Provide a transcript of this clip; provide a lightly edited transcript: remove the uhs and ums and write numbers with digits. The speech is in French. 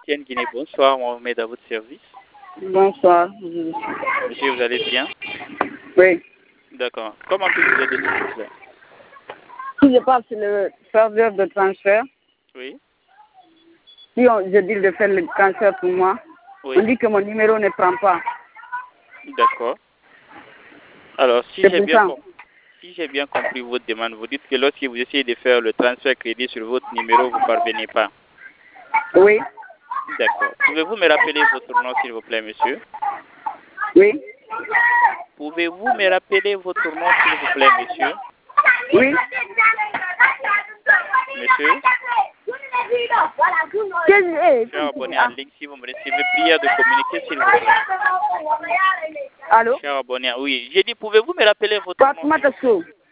Étienne Guinée. Bonsoir, Mohamed, à votre service. Bonsoir. Monsieur, vous allez bien? Oui. D'accord. Comment puis-je vous aider, s'il vous plaît? Si je parle sur le serveur de transfert, Oui. si je dis de faire le transfert pour moi, Oui. on dit que mon numéro ne prend pas. D'accord. Alors, si j'ai bien compris votre demande, vous dites que lorsque vous essayez de faire le transfert crédit sur votre numéro, vous ne parvenez pas. Oui. D'accord. Pouvez-vous me rappeler votre nom, s'il vous plaît, monsieur? Oui. Pouvez-vous me rappeler votre nom, s'il vous plaît, monsieur? Oui. Monsieur? Cher abonné en ligne, si vous me recevez, prière de communiquer, s'il vous plaît. Allô? Cher abonné, oui. J'ai dit, pouvez-vous me rappeler votre nom? Fatoumata Sow.